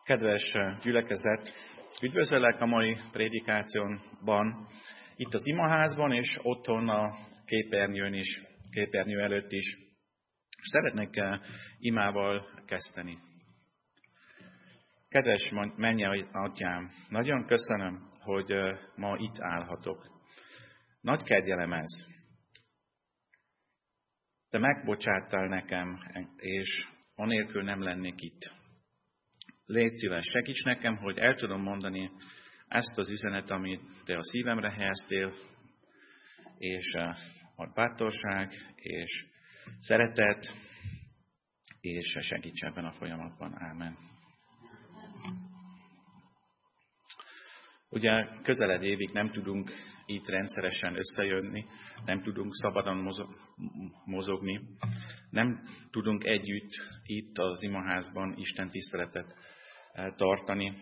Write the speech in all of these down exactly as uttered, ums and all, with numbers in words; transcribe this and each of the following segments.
Kedves gyülekezet, üdvözöllek a mai prédikációban, itt az imaházban és otthon a képernyőn is, képernyő előtt is. Szeretnék imával kezdeni. Kedves mennyei atyám, nagyon köszönöm, hogy ma itt állhatok. Nagy kegyelem ez. Te megbocsáttál nekem, és anélkül nem lennék itt. Légy szíves, segíts nekem, hogy el tudom mondani ezt az üzenet, amit te a szívemre helyeztél, és a bátorság, és szeretet, és segíts ebben a folyamatban. Ámen. Ugye közeled évig nem tudunk itt rendszeresen összejönni, nem tudunk szabadon mozogni, nem tudunk együtt itt az imaházban Isten tiszteletet tartani.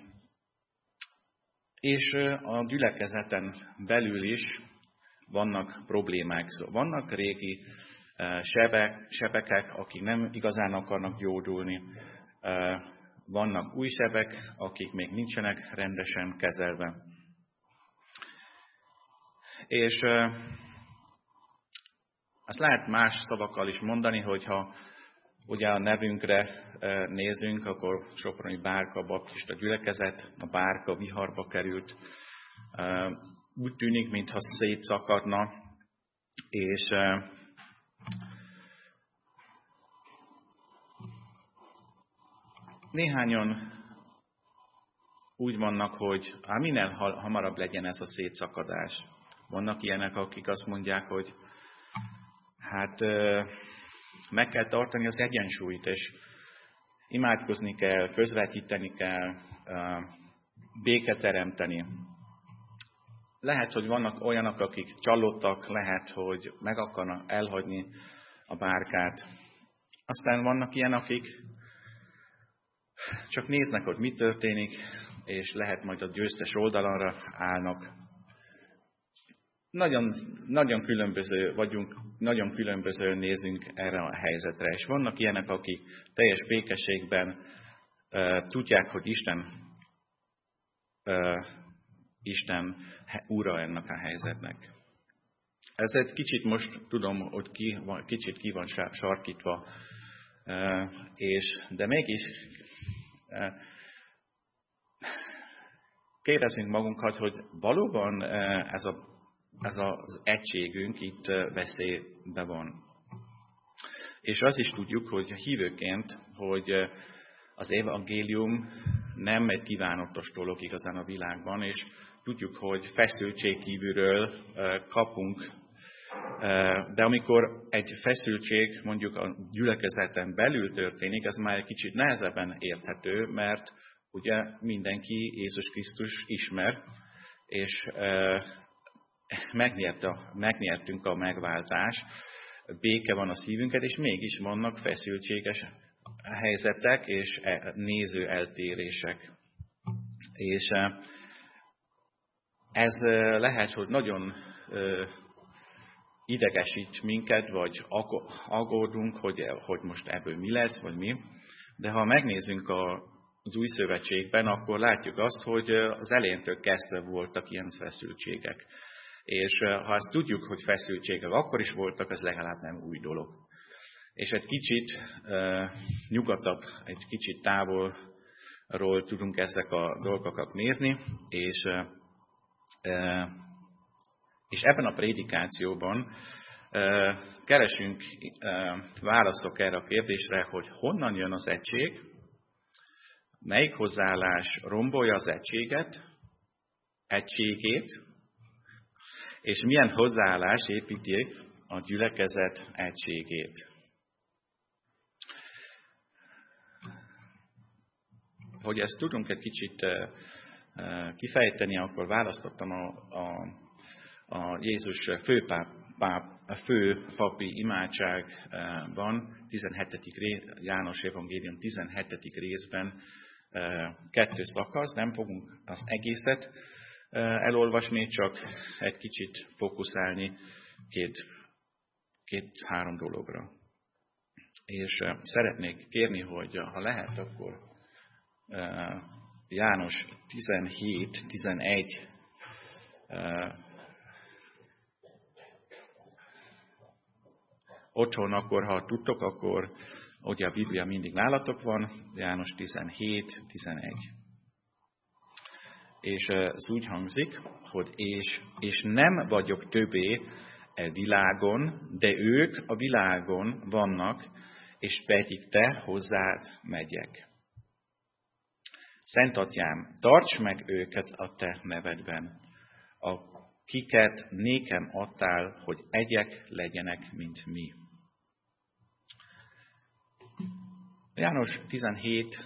És a gyülekezeten belül is vannak problémák. Vannak régi sebek, sebekek, akik nem igazán akarnak gyógyulni. Vannak új sebek, akik még nincsenek rendesen kezelve. És azt lehet más szavakkal is mondani, hogyha ugye a nevünkre nézünk, akkor Soproni Bárka baptista gyülekezet, a bárka viharba került. Úgy tűnik, mintha szétszakadna, és néhányan úgy vannak, hogy hát minél hamarabb legyen ez a szétszakadás. Vannak ilyenek, akik azt mondják, hogy hát meg kell tartani az egyensúlyt, és imádkozni kell, közvetíteni kell, béket teremteni. Lehet, hogy vannak olyanok, akik csalódtak, lehet, hogy meg akarnak elhagyni a bárkát. Aztán vannak ilyen, akik csak néznek, hogy mi történik, és lehet majd a győztes oldalra állnak. Nagyon, nagyon különböző vagyunk, nagyon különböző nézünk erre a helyzetre. És vannak ilyenek, akik teljes békességben uh, tudják, hogy Isten, uh, Isten ura ennek a helyzetnek. Ez egy kicsit most tudom, hogy ki van, kicsit ki van sarkítva, uh, és, de mégis uh, kérdezzünk magunkat, hogy valóban uh, ez a Ez az egységünk itt veszélybe van. És azt is tudjuk, hogy hívőként, hogy az evangélium nem egy kívánatos dolog igazán a világban, és tudjuk, hogy feszültség kívülről kapunk. De amikor egy feszültség mondjuk a gyülekezeten belül történik, ez már egy kicsit nehezebben érthető, mert ugye mindenki Jézus Krisztus ismer, és Megnyert a, megnyertünk a megváltást, béke van a szívünket, és mégis vannak feszültséges helyzetek és néző eltérések. És ez lehet, hogy nagyon idegesít minket, vagy aggódunk, hogy, hogy most ebből mi lesz, vagy mi. De ha megnézzünk a, az új szövetségben, akkor látjuk azt, hogy az elejétől kezdve voltak ilyen feszültségek. És ha azt tudjuk, hogy feszültségek akkor is voltak, ez legalább nem új dolog. És egy kicsit uh, nyugatabb, egy kicsit távolról tudunk ezek a dolgokat nézni, és, uh, és ebben a prédikációban uh, keresünk uh, válaszok erre a kérdésre, hogy honnan jön az egység, melyik hozzáállás rombolja az egységet, egységét, és milyen hozzáállás építi a gyülekezet egységét. Hogy ezt tudunk egy kicsit kifejteni, akkor választottam a, a, a Jézus főpáp, páp, a fő papi imádságban, tizenhetedik ré, János evangélium tizenhetedik részben kettő szakasz, nem fogunk az egészet elolvasni, csak egy kicsit fókuszálni két, két-három dologra. És szeretnék kérni, hogy ha lehet, akkor János tizenhét tizenegy otthon, akkor ha tudtok, akkor ugye a Biblia mindig nálatok van, János tizenhét tizenegy. És ez úgy hangzik, hogy és, és nem vagyok többé e világon, de ők a világon vannak, és pedig te hozzád megyek. Szent Atyám, tarts meg őket a te nevedben, akiket nékem adtál, hogy egyek legyenek, mint mi. János tizenhét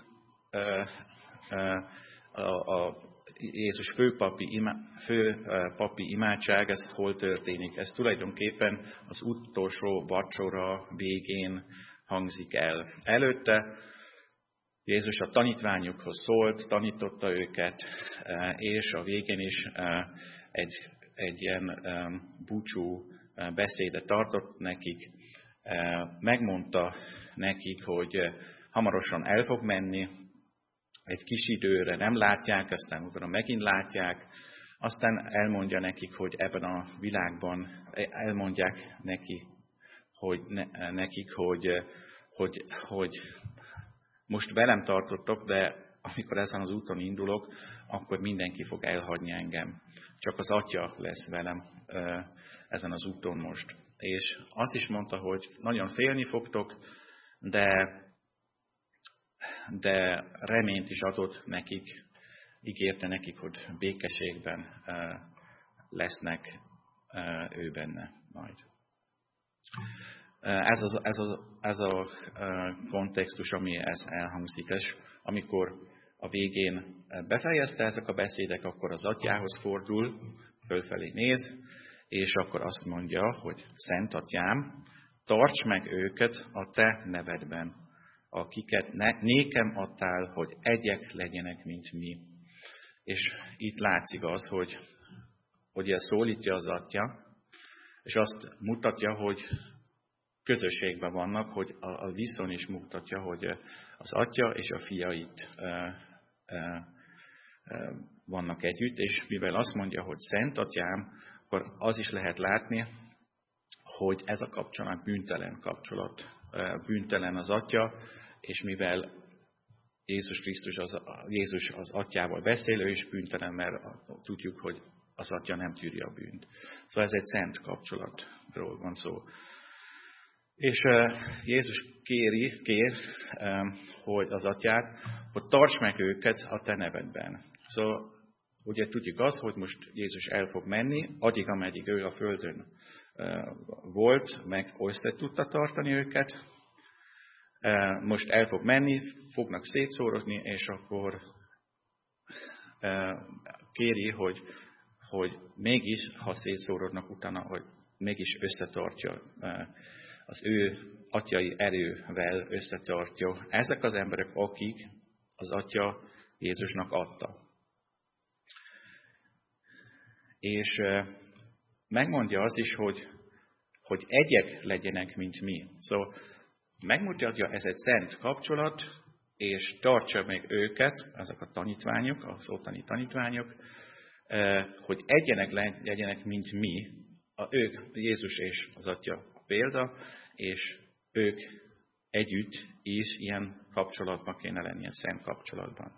a, a Jézus főpapi, imá, főpapi imádság, ez hol történik? Ez tulajdonképpen az utolsó vacsora végén hangzik el. Előtte Jézus a tanítványokhoz szólt, tanította őket, és a végén is egy, egy ilyen búcsú beszédet tartott nekik. Megmondta nekik, hogy hamarosan el fog menni, egy kis időre nem látják, aztán utána megint látják, aztán elmondja nekik, hogy ebben a világban, elmondják neki, hogy, ne, nekik, hogy, hogy, hogy most velem tartottok, de amikor ezen az úton indulok, akkor mindenki fog elhagyni engem. Csak az Atya lesz velem ezen az úton most. És azt is mondta, hogy nagyon félni fogtok, de de reményt is adott nekik, ígérte nekik, hogy békességben lesznek ő benne majd. Ez, az, ez, az, ez a kontextus, ami ez elhangzik, és amikor a végén befejezte ezek a beszédek, akkor az Atyához fordul, fölfelé néz, és akkor azt mondja, hogy Szent Atyám, tarts meg őket a te nevedben, akiket ne, nékem adtál, hogy egyek legyenek, mint mi. És itt látszik az, hogy, hogy ez szólítja az Atya, és azt mutatja, hogy közösségben vannak, hogy a, a viszony is mutatja, hogy az Atya és a Fia itt e, e, e, vannak együtt, és mivel azt mondja, hogy Szent Atyám, akkor az is lehet látni, hogy ez a kapcsolat bűntelen kapcsolat. Bűntelen az Atya, és mivel Jézus Krisztus az, Jézus az Atyával beszélő, és bűntelen, mert tudjuk, hogy az Atya nem tűri a bűnt. Szóval ez egy szent kapcsolatról van szó. És uh, Jézus kéri, kér, um, hogy az Atyát, hogy tarts meg őket a te nevedben. Szóval ugye tudjuk azt, hogy most Jézus el fog menni, addig, ameddig ő a földön uh, volt, meg össze tudta tartani őket. Uh, most el fog menni, fognak szétszórozni, és akkor uh, kéri, hogy, hogy mégis, ha szétszórodnak utána, hogy mégis összetartja, uh, az ő atyai erővel összetartja. Ezek az emberek, akik az Atya Jézusnak adta. És uh, megmondja az is, hogy, hogy egyek legyenek, mint mi. Szóval megmutatja, ez egy szent kapcsolat, és tartsa meg őket, ezek a tanítványok, az ottani tanítványok, hogy egyenek legyenek, mint mi, a, ők, Jézus és az Atya példa, és ők együtt is ilyen kapcsolatban kéne lenni, ilyen szent kapcsolatban.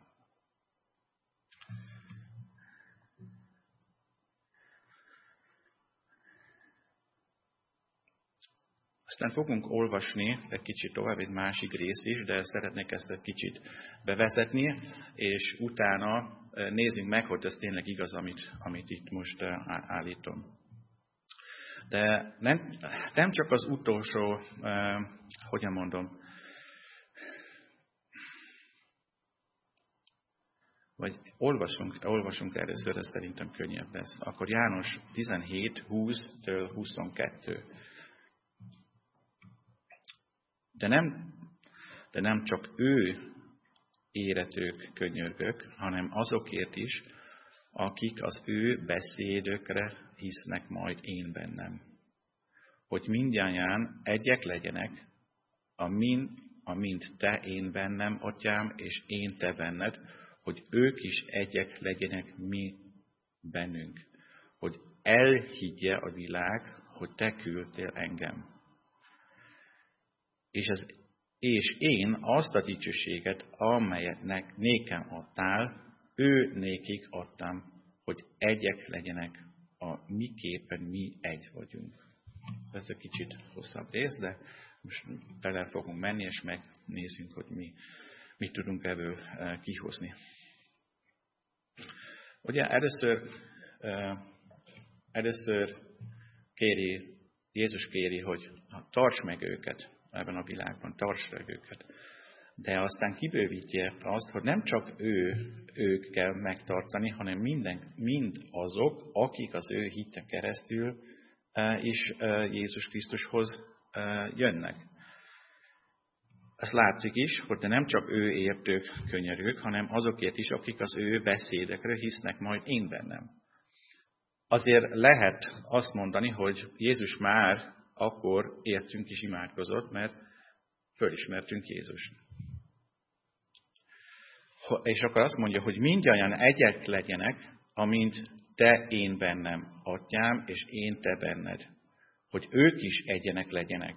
Aztán fogunk olvasni egy kicsit tovább, egy másik rész is, de szeretnék ezt egy kicsit bevezetni, és utána nézzünk meg, hogy ez tényleg igaz, amit, amit itt most állítom. De nem, nem csak az utolsó, eh, hogyan mondom, vagy olvasunk, olvasunk először, ez szerintem könnyebb lesz. Akkor János tizenhét húsz-től huszonkettő. De nem, de nem csak ő éretők, könyörgök, hanem azokért is, akik az ő beszédökre hisznek majd én bennem. Hogy mindnyáján egyek legyenek, amin, amint te én bennem, atyám, és én te benned, hogy ők is egyek legyenek mi bennünk. Hogy elhiggye a világ, hogy te küldtél engem. És, ez, és én azt a dicsőséget, amelyet nékem adtál, ő nékik adtam, hogy egyek legyenek, a miképpen mi egy vagyunk. Ez egy kicsit hosszabb rész, de most bele fogunk menni, és megnézzünk, hogy mi mit tudunk ebből kihozni. Ugye először, először kéri, Jézus kéri, hogy tarts meg őket ebben a világban, tarts meg őket. De aztán kibővítje azt, hogy nem csak ő, ők kell megtartani, hanem minden, mind azok, akik az ő hitten keresztül is Jézus Krisztushoz jönnek. Ez látszik is, hogy de nem csak ő ért ők könyörűk, hanem azokért is, akik az ő beszédekre hisznek majd én bennem. Azért lehet azt mondani, hogy Jézus már akkor értünk és imádkozott, mert fölismertünk Jézust. És akkor azt mondja, hogy mindannyian egyek legyenek, amint te én bennem, atyám, és én te benned. Hogy ők is egyenek legyenek.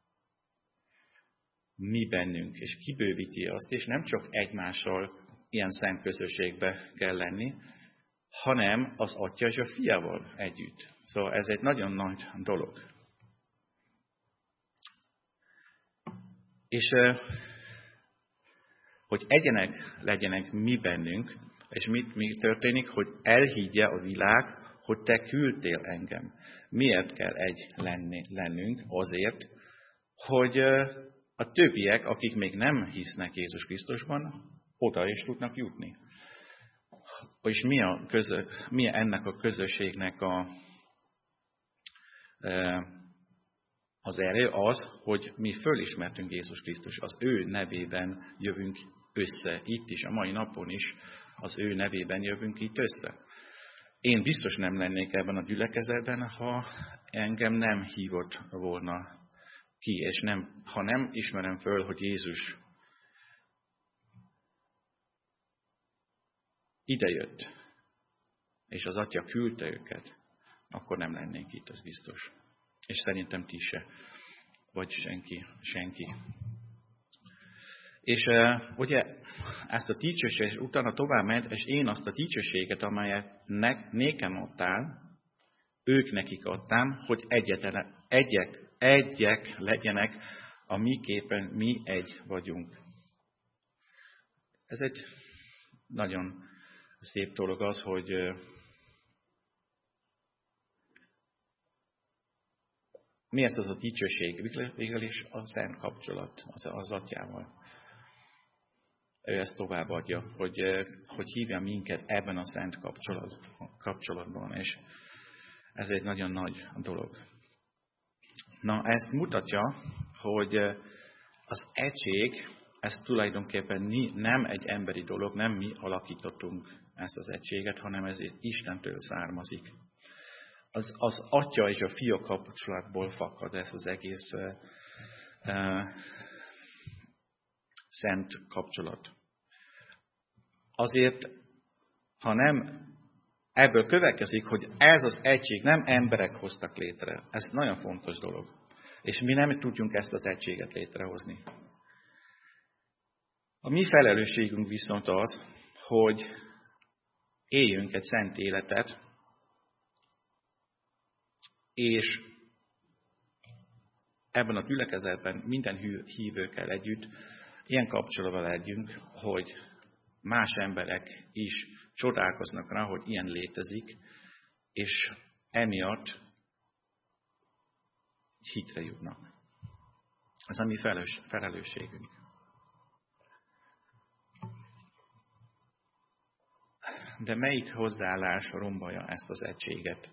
Mi bennünk, és kibővíti azt, és nem csak egymással ilyen szent közösségbe kell lenni, hanem az atya és a fiával együtt. Szóval ez egy nagyon nagy dolog. És hogy egyenek legyenek mi bennünk, és mit, mi történik, hogy elhiggye a világ, hogy te küldtél engem. Miért kell egy lenni, lennünk? Azért, hogy a többiek, akik még nem hisznek Jézus Krisztusban, oda is tudnak jutni. És mi, a közö, mi ennek a közösségnek a, az erő? Az, hogy mi fölismertünk Jézus Krisztus. Az ő nevében jövünk össze. Itt is, a mai napon is az ő nevében jövünk itt össze. Én biztos nem lennék ebben a gyülekezetben, ha engem nem hívott volna ki, és nem, ha nem ismerem föl, hogy Jézus idejött, és az Atya küldte őket, akkor nem lennénk itt, az biztos. És szerintem ti se, vagy senki, senki. És uh, ugye ezt a dicsőséget utána tovább ment, és én azt a dicsőséget, amelyet ne, nékem adtál, ők nekik adtam, hogy egyetlen, egyek, egyek legyenek, a miképpen mi egy vagyunk. Ez egy nagyon szép dolog az, hogy uh, mi ez az a dicsőség? Végül is a szent kapcsolat az, az Atyával. Ő ezt továbbadja, hogy, hogy hívja minket ebben a szent kapcsolat, kapcsolatban, és ez egy nagyon nagy dolog. Na, ezt mutatja, hogy az egység, ez tulajdonképpen nem egy emberi dolog, nem mi alakítottunk ezt az egységet, hanem ez Istentől származik. Az, az Atya és a Fia kapcsolatból fakad ez az egész uh, uh, szent kapcsolat. Azért, ha nem ebből következik, hogy ez az egység nem emberek hoztak létre. Ez nagyon fontos dolog. És mi nem tudjunk ezt az egységet létrehozni. A mi felelősségünk viszont az, hogy éljünk egy szent életet, és ebben a gyülekezetben minden hívőkkel együtt ilyen kapcsolatban legyünk, hogy más emberek is csodálkoznak rá, hogy ilyen létezik, és emiatt hitre jutnak. Ez a mi felelősségünk. De melyik hozzáállás rombolja ezt az egységet?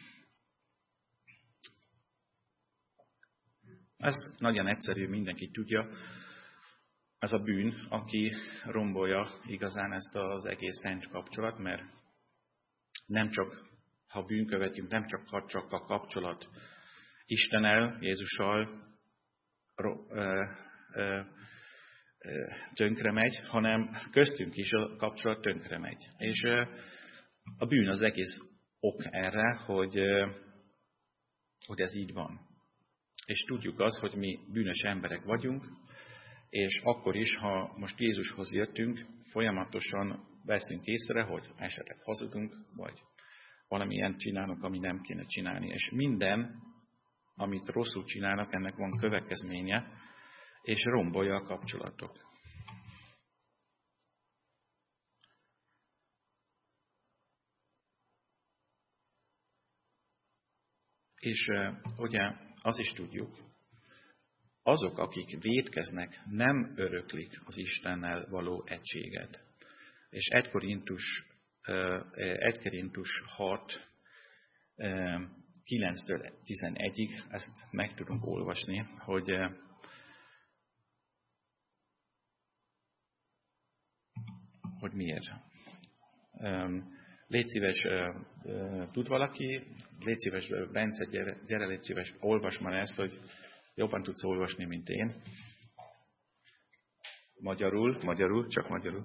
Ez nagyon egyszerű, mindenki tudja. Ez a bűn, aki rombolja igazán ezt az egész szent kapcsolat, mert nem csak, ha bűn követünk, nem csak, csak a kapcsolat Istennel, Jézussal ö, ö, tönkre megy, hanem köztünk is a kapcsolat tönkre megy. És a bűn az egész ok erre, hogy, hogy ez így van. És tudjuk azt, hogy mi bűnös emberek vagyunk, és akkor is, ha most Jézushoz jöttünk, folyamatosan veszünk észre, hogy esetleg hazudunk, vagy valamilyen csinálunk, ami nem kéne csinálni. És minden, amit rosszul csinálnak, ennek van következménye, és rombolja a kapcsolatot. És ugye azt is tudjuk, azok, akik vétkeznek, nem öröklik az Istennel való egységet. És egy Korintus, egy Korintus hat, kilenctől tizenegyig, ezt meg tudunk olvasni, hogy hogy miért. Légy szíves, tud valaki, légy szíves, Bence, gyere, gyere, légy szíves, olvasd már ezt, hogy jobban tudsz olvasni, mint én. Magyarul, magyarul, csak magyarul.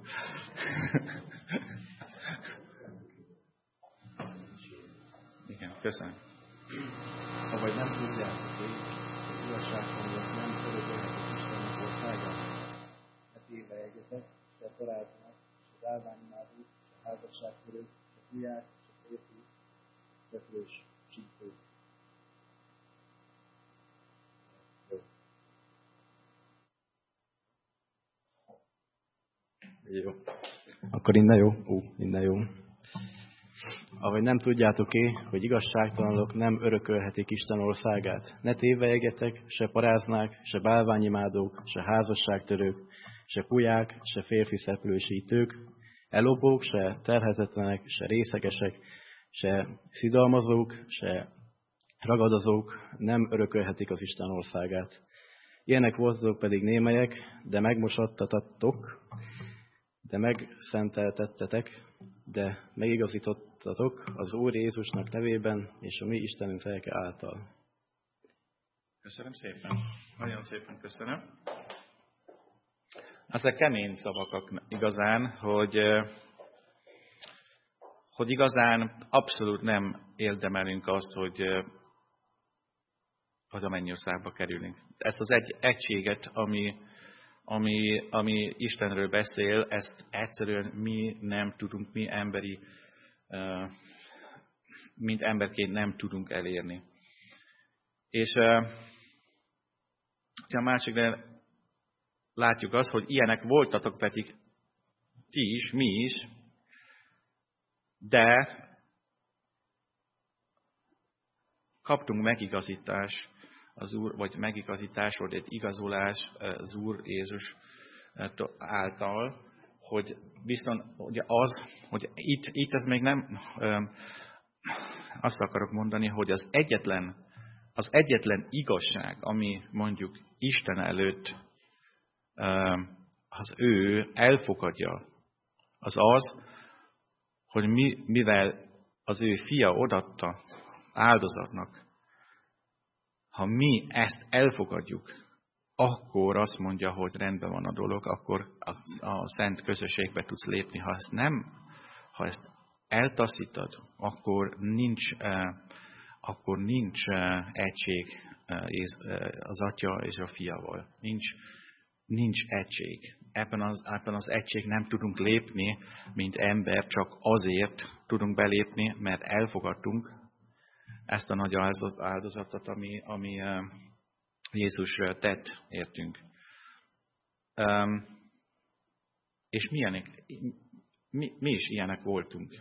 Igen, köszönöm. Avagy nem tudjátok, hogy igazságtalanok nem örökölhetik Istennek országát? Ne tévejegyetek, se paráznak, se bálványimádók, se házasságtörők, se hüllyák, se férfi, fekvős, sípők. Jó. Akkor innen jó? Ú, innen jó. Ahogy nem tudjátok-é, hogy igazságtalanok nem örökölhetik Isten országát. Ne tévejegyetek, se paráznák, se bálványimádók, se házasságtörők, se pulyák, se férfi szeplősítők, elopók, se terhetetlenek, se részegesek, se szidalmazók, se ragadozók nem örökölhetik az Isten országát. Ilyenek voltatok pedig némelyek, de megmosattatok, de megszenteltettetek, de megigazítottatok az Úr Jézusnak nevében és a mi Istenünk lelke által. Köszönöm szépen. Nagyon szépen köszönöm. Ezek kemény szavak igazán, hogy, hogy igazán abszolút nem érdemelünk azt, hogy, hogy a mennyországba kerülünk. Ezt az egy egységet, ami, ami, ami Istenről beszél, ezt egyszerűen mi nem tudunk, mi emberi, mint emberként nem tudunk elérni. És a másikra látjuk azt, hogy ilyenek voltatok pedig ti is, mi is, de kaptunk megigazítás az Úr, vagy megigazítás, vagy egy igazolás az Úr Jézus által, hogy viszont ugye az, hogy itt, itt ez még nem, azt akarok mondani, hogy az egyetlen, az egyetlen igazság, ami mondjuk Isten előtt az ő elfogadja, az az, hogy mi, mivel az ő fia odatta áldozatnak, ha mi ezt elfogadjuk, akkor azt mondja, hogy rendben van a dolog, akkor a, a szent közösségbe tudsz lépni. Ha ezt nem, ha ezt eltaszítod, akkor nincs, eh, akkor nincs eh, egység eh, az atya és a fiával. Nincs, nincs egység. Ebben az, ebben az egység nem tudunk lépni, mint ember, csak azért tudunk belépni, mert elfogadtunk ezt a nagy áldozatot, ami, ami uh, Jézus tett, értünk. Um, és milyenek, mi, mi is ilyenek voltunk.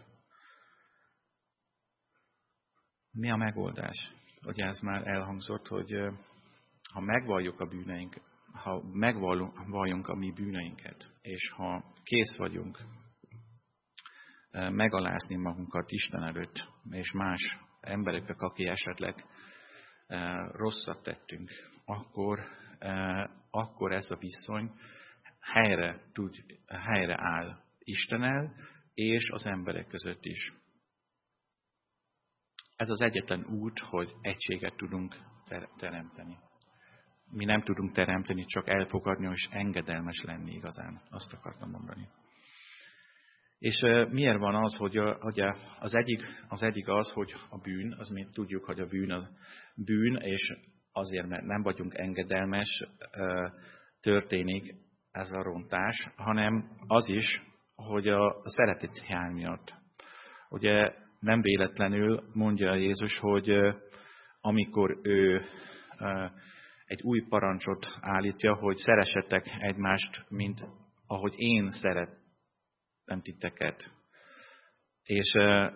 Mi a megoldás? Ugye ez már elhangzott, hogy uh, ha megvalljuk a bűneink, ha megvalljunk a mi bűneinket, és ha kész vagyunk uh, megalázni magunkat Isten előtt, és más embereknek, aki esetleg uh, rosszat tettünk, akkor, uh, akkor ez a viszony helyre, tud, helyre áll Istennel és az emberek között is. Ez az egyetlen út, hogy egységet tudunk teremteni. mi nem tudunk teremteni, csak elfogadni és engedelmes lenni igazán. Azt akartam mondani. És miért van az, hogy az egyik, az egyik az, hogy a bűn, az mi tudjuk, hogy a bűn a bűn, és azért, mert nem vagyunk engedelmes, történik ez a rontás, hanem az is, hogy a szeretet hiány miatt. Ugye nem véletlenül mondja Jézus, hogy amikor ő egy új parancsot állítja, hogy szeressetek egymást, mint ahogy én szeretem titeket. És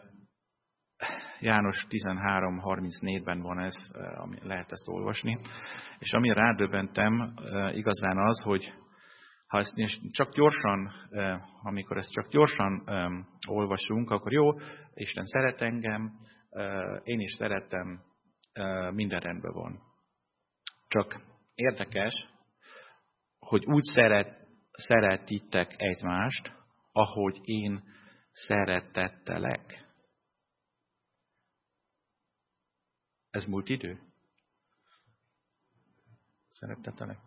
János tizenhárom harmincnégyben van ez, lehet ezt olvasni. És ami rádöbbentem igazán az, hogy ha ezt csak gyorsan, amikor ezt csak gyorsan olvasunk, akkor jó, Isten szeret engem, én is szeretem, minden rendben van. Csak érdekes, hogy úgy szeret, szeretitek egymást, ahogy én szeretettelek. Ez múlt idő? Szeretettelek?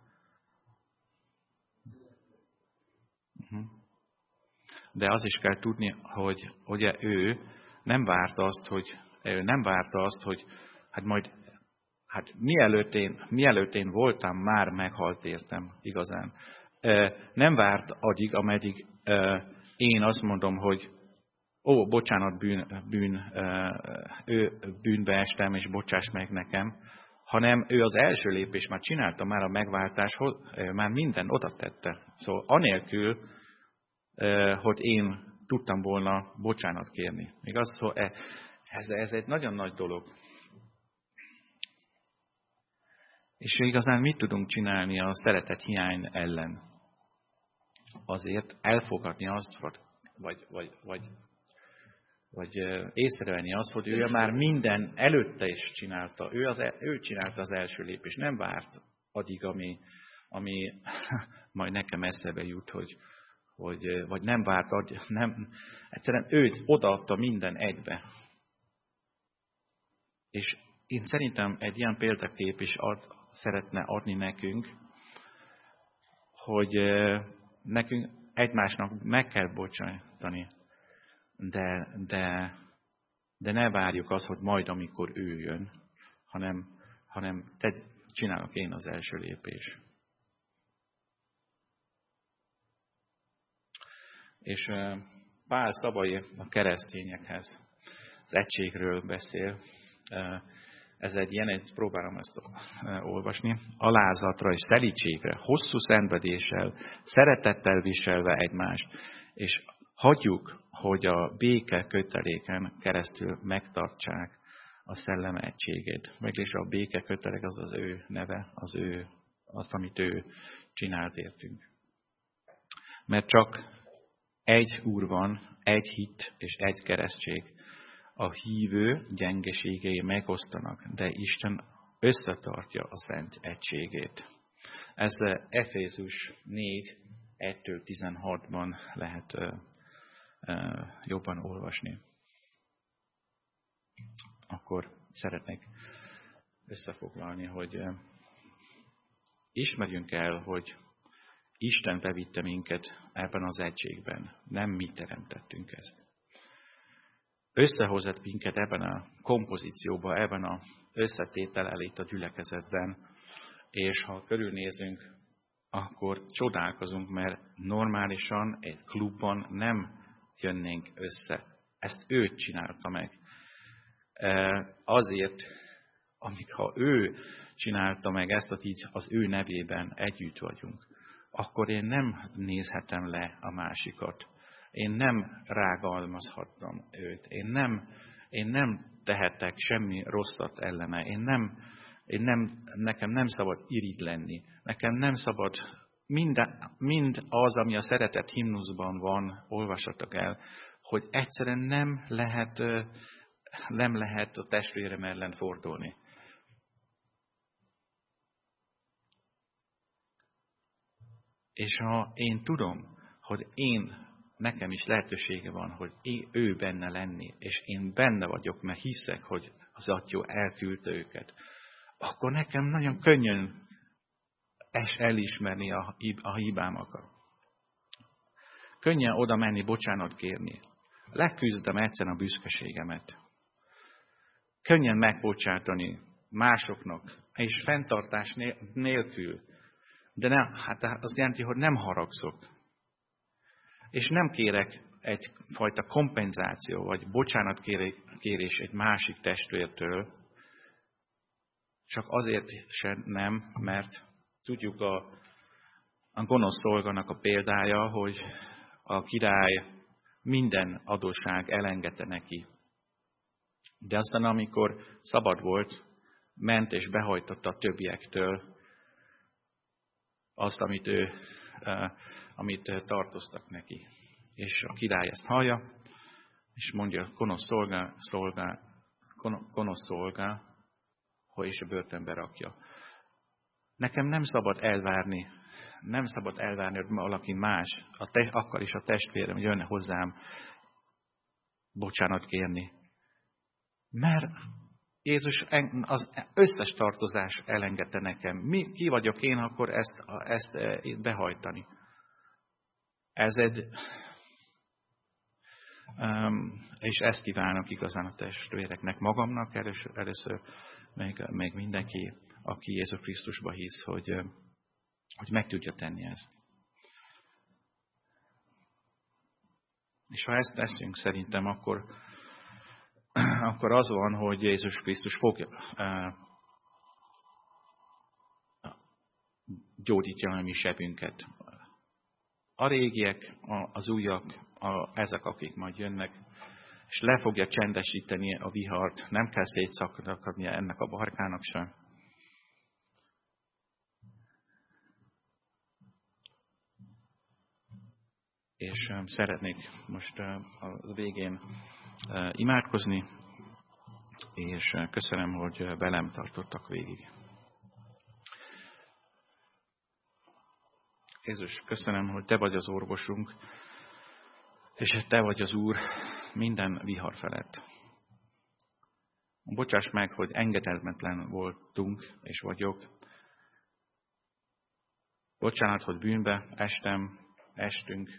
Uh-huh. De az is kell tudni, hogy ugye ő nem várta azt, hogy ő nem várta azt, hogy hát majd hát mielőtt én, mielőtt én voltam, már meghalt értem igazán. Nem várt addig, ameddig én azt mondom, hogy ó, bocsánat, bűn, bűn, ő bűnbe estem, és bocsáss meg nekem, hanem ő az első lépés már csinálta, már a megváltáshoz, már minden oda tette. Szóval anélkül, hogy én tudtam volna bocsánat kérni. Igaz? Ez, ez egy nagyon nagy dolog. És igazán mit tudunk csinálni a szeretet hiány ellen? Azért elfogadni azt, vagy, vagy, vagy, vagy, vagy észrevenni azt, hogy ő már minden előtte is csinálta. Ő, az, ő csinálta az első lépést. Nem várt addig, ami, ami majd nekem eszebe jut, hogy, hogy vagy nem várt, addig, nem, egyszerűen őt odaadta minden egybe. És én szerintem egy ilyen példakép is ad, szeretne adni nekünk, hogy nekünk egymásnak meg kell bocsájtani, de, de, de ne várjuk azt, hogy majd, amikor ő jön, hanem, hanem te csinálok én az első lépés. És Pál szavai a keresztényekhez az egységről beszél. Ez egy ilyen, egy, próbálom ezt olvasni, alázatra és szelídségre, hosszú szenvedéssel, szeretettel viselve egymást, és hagyjuk, hogy a béke köteléken keresztül megtartsák a szellem egységét. Mégis a béke kötelék az az ő neve, az ő, azt, amit ő csinált értünk. Mert csak egy Úr van, egy hit és egy keresztség. A hívő gyengeségei megosztanak, de Isten összetartja a szent egységét. Ez Efézus négy egytől tizenhatban lehet jobban olvasni. Akkor szeretnék összefoglalni, hogy ismerjünk el, hogy Isten bevitte minket ebben az egységben. Nem mi teremtettünk ezt. Összehozott minket ebben a kompozícióban, ebben az összetétellel itt a gyülekezetben, és ha körülnézünk, akkor csodálkozunk, mert normálisan egy klubban nem jönnénk össze. Ezt ő csinálta meg. Azért, amíg ha ő csinálta meg ezt, hogy így az ő nevében együtt vagyunk, akkor én nem nézhetem le a másikat. Én nem rágalmazhattam őt. Én nem, én nem tehetek semmi rosszat ellene. Én nem, én nem, nekem nem szabad irigy lenni. Nekem nem szabad minden, mind az, ami a szeretet himnuszban van, olvassatok el, hogy egyszerűen nem lehet, nem lehet a testvérem ellen fordulni. És ha én tudom, hogy én nekem is lehetősége van, hogy én, ő benne lenni, és én benne vagyok, mert hiszek, hogy az Atyó elküldte őket, akkor nekem nagyon könnyen elismerni a, a hibámakat. Könnyen oda menni, bocsánat kérni. Leküzdöm egyszerűen a büszkeségemet. Könnyen megbocsátani másoknak, és fenntartás nélkül. De nem, hát az jelenti, hogy nem haragszok. És nem kérek egyfajta kompenzáció, vagy bocsánatkérés egy másik testvértől, csak azért sem nem, mert tudjuk a, a gonosz szolgának a példája, hogy a király minden adósság elengedte neki. De aztán, amikor szabad volt, ment és behajtotta a többiektől azt, amit, ő, amit tartoztak neki. És a király ezt hallja, és mondja, gonosz szolgá, szolgá, gonosz szolgá, hogy is a börtönbe rakja. Nekem nem szabad elvárni, nem szabad elvárni, hogy valaki más, a te, akkor is a testvérem jön hozzám bocsánat kérni. Mert Jézus az összes tartozás elengedte nekem. Mi, ki vagyok én akkor ezt, ezt behajtani? Ez egy, um, és ezt kívánok igazán a testvéreknek, magamnak először, először még, még mindenki, aki Jézus Krisztusba hisz, hogy, hogy meg tudja tenni ezt. És ha ezt teszünk, szerintem akkor, akkor az van, hogy Jézus Krisztus fogja uh, gyógyítja a mi sebünket. A régiek, az újak, a, ezek, akik majd jönnek, és le fogja csendesíteni a vihart, nem kell szétszakadnia ennek a barkának sem. És um, szeretnék most uh, a végén uh, imádkozni, és uh, köszönöm, hogy uh, velem tartottak végig. Jézus, köszönöm, hogy Te vagy az orvosunk, és Te vagy az Úr minden vihar felett. Bocsáss meg, hogy engedelmetlen voltunk, és vagyok. Bocsánat, hogy bűnbe estem, estünk.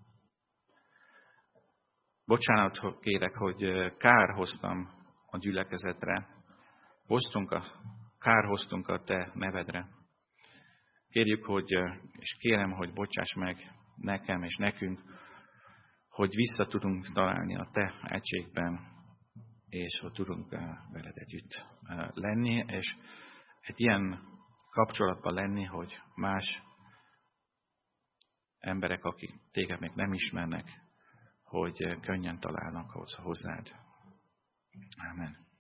Bocsánat, hogy kérek, hogy kár hoztam a gyülekezetre. Hoztunk a, kár hoztunk a Te nevedre. Kérjük, hogy, és kérem, hogy bocsáss meg nekem és nekünk, hogy vissza tudunk találni a Te egységben, és hogy tudunk veled együtt lenni, és egy ilyen kapcsolatban lenni, hogy más emberek, akik Téged még nem ismernek, hogy könnyen találnak hozzád. Amen.